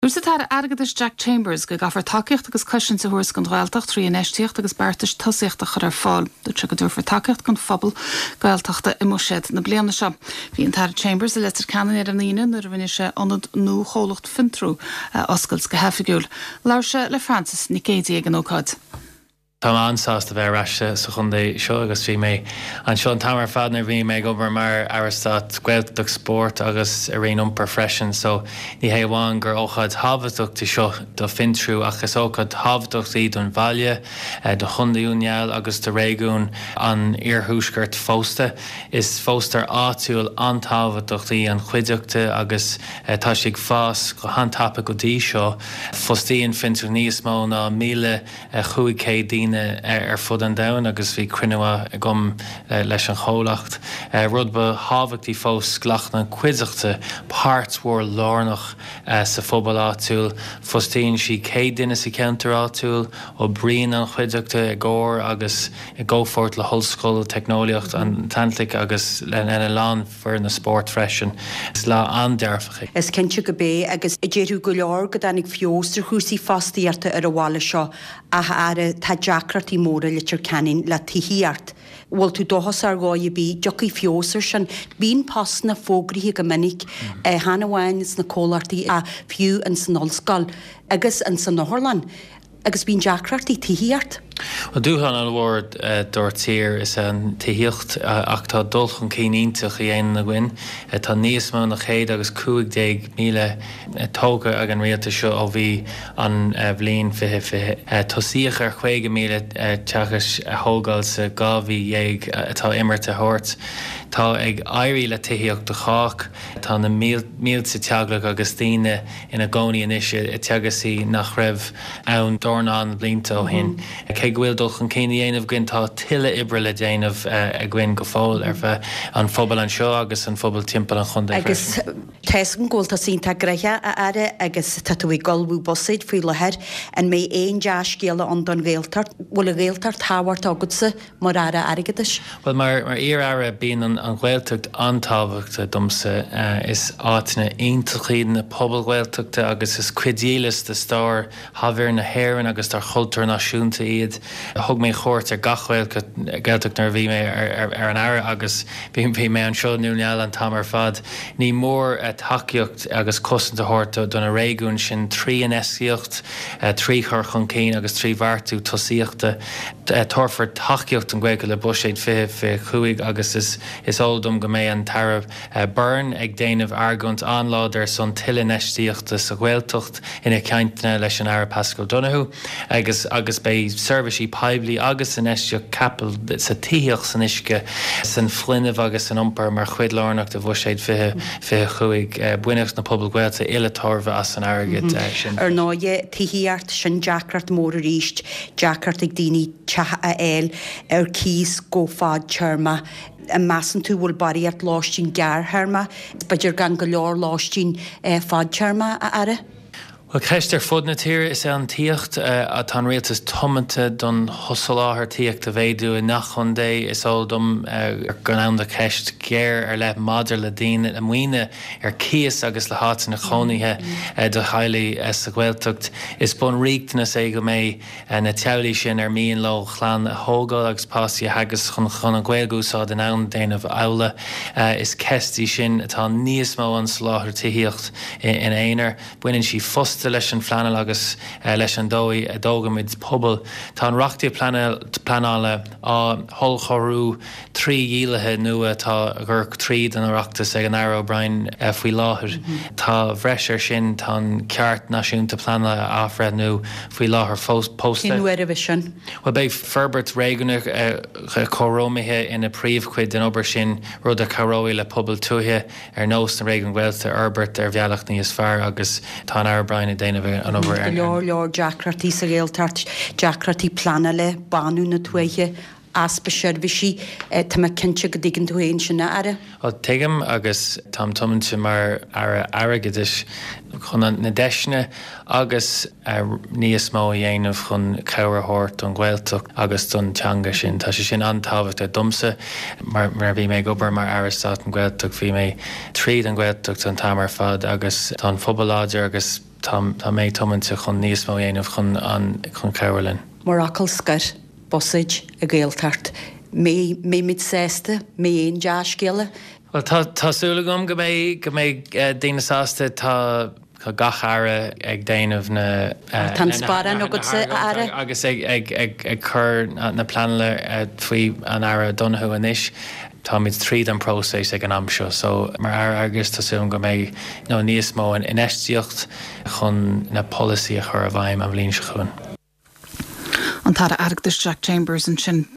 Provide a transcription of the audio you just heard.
Úsatá agadas Jack Chambers go gafar takeíocht agus cushion sa thuair gan Ghaeltacht trí inéistíocht agus beartas tosaíochta chur ar fáil. Dúirt se go dúrfar takeíocht gan phobal Ghaeltachta i misiad na bliana seo. Bhí an tar Chambers a letar canan ar an íine nar bhaine se anad nó cholacht fintrú oscailt go hefigiúil. Lair se le Francis Nicédi ag an ócáid. Tá ansásta bheith reiste sa chundé seo agus bhí mé an seo an tamar fadnar bhí mé go mar arastát Gaeltach sport agus a réon iompar freisin, so ní héháin gur óchad habhachtachta seo do fintrú agus óchad habhachtachtaí don bhaile do chundaúneal agus do réigún an iarthúsgurt fósta. Is fóstar áitiúil antábhachtachtaí an chuideachta agus tá sig fás go hantapa go dtí seo fostíon fintrú níos mó ná 1,500 dín ar fud an dain agus bhí cruinneha gom leis an cholacht. Rud ba hábhachtaí fós ghlachna cuideachta páirt mhór lárnach sa phobal áitiúil. Fostíonn si 100 duine sa ceantar áitiúil ó bríon an chuideachta i gcóir agus i ggófort le hoscoil technoliacht an tantlik agus lena lán for na sport freisin. Is lá andearfacha. Is cinnte go bé agus i ddéirú go leor go danig fiostar chúsaí fastíarta ar a bhála seo a ara tá Jackratí móra litir canin le tíhíart. Bhil tú dochas ar gáid bí jocaí fiosar sin bíon pasna fógraí go minic hanahhain na cólartaí a fiú an san olscail agus an san Norlan agus bíon Jackratí tíhíart. Well, dúhan an bhór dúirtír is an tíhíocht ach tá dulchan cíníntach i dhéanaan na gcuin. Tá níos mó na chéad agus 15,000 tóga ag an rialta seo ó bhí an bhliain fiche. Tosíoch ar 5,000 teachas thógáil sa 2,000 atá imirta thuirt. Tá ag éirí le tíhíocht do chách, tá na míl sa teaghlach agus daoine ina gcónaí inise i teagasí nach raibh ann dornán blianta ó hin. Cé bhfuil dulchan cíine dhéanamh gin tá tuile ibre le déanamh a gcuin go fáil ar bheith an phobal an seo agus an phobal timpeall an chunda. Agus teiscan ggóilta sínta greithe a aire agus tá tú golbú bosaid faoi lehead an mé éon deas céala an don Gaeltart bhfuil a Gaeltart táhairt agadsa mar ara aigeis. Well mar ar bíon an Gaeltacht antábhachta domsa is áitina aontachaí na pobal Gaeltachta agus is cuidílas de star habhar na hhéireann agus tar chultúr náisiúnta iad. Thug mé chóirt ar gachhfuil Gaeltacht nar bhí mé ar an aire agus bhí mé an seo núneal an tamar fad. Ní mór takeíocht agus cosanta thuirta don a réigún sin 3 an escíocht, 3 chur chun céin agus 3 bhartú tosíochta. Torfar takeíocht an gcuige le buséid fi chuig agus is óldum go mé an tarab burn ag déanamh argant anláidir son tuile neistíochta sa Gaeltacht ina ceintna leis an aire Pascal Donoghue agus bé serviceí peblií agus an eisteo capel sa tíoch san isce san flinmh agus an iompar mar chuid lárnach de bhuiséid fi chuig buineach na pobal Gaelta ile torfa as an airgid sin. Ar náide tíhíart sin Jackrat mór a ríist, Jackrat ag daoine teatha a éil ar cís go fád teirma a measan tú bhfuil baríart láistín geartharma, beidir gan go leor láistín fád teirma a aire? Well, ceist ar fud na tír is an tíocht a tan rialtas tomanta don thosaláthar tíocht a bhéadú i nach chundé is óldum ar gan de ceist géir ar le madidir le daine a muoine ar cías agus le háit na chónaithe do chailí sa Gaeltacht. Is bun riachtanas é go mé na tealaí sin ar míon lo chlan a thógáil agus pásí hagus chun an Gaelgúsá den ann déanamh aula. Is ceistí sin atá níos mó an sláthar tíocht in éonar. Buineann si fosta leis an flanal agus leis an dói a dógamid pobal. Tá an reachtaí planála á thol chorú 3 dílathe nua tá gur tríd an reachtas ag an Aire O'Brien faoi láthair. Tá bhreisir sin tá ceart náisiúnta plana áfred nó faoi láthair pósta. Inhuiir a sin. Well, bé Ferbert Reaganach chorómithe ina príomhcuid den obair sin rud a choróí le pobal tuaithe ar nós na Reagan Gaelta Herbert ar bhealach níos fearr agus tá an Aire O'Brien i déanamh an obair ar. Leor Jackratí sa Gaeltart, Jackratí plana le banú na tuaithe aspa seirbhísí tá me cinnte go dtígann tú éon sinna aire? Tuigim agus tam tumann mar airgeis chun na deisne agus níos mó dhéanamh chun cabharthirt an Gaeltacht agus don teanga sin. Tá sé sin antábhacht a dumsa mar bhí mé gobar mar airstát an Gaeltacht bhí mé tríd an Gaeltacht an tamar fad agus tá phobal láidir agus tá méid tomann chun níos mó dhéanamh chun Carolyn. Moracalscar, Bosid a Gaeltart. Mé mid sésta, mé éon deascéile. Well tásúla gom go mé daoine sásta tá gachara ag déanamh na Tan spara nó go ara. Agus ag chur na planla faoi an ara Donoghue inis. Tá míid tríd an próséis ag an amseo, so mar agus tásúm go mé níos mó in eistíocht chun na policy a chur a bhaim am líon se chun. An tar Aragtas Jack Chambers an sin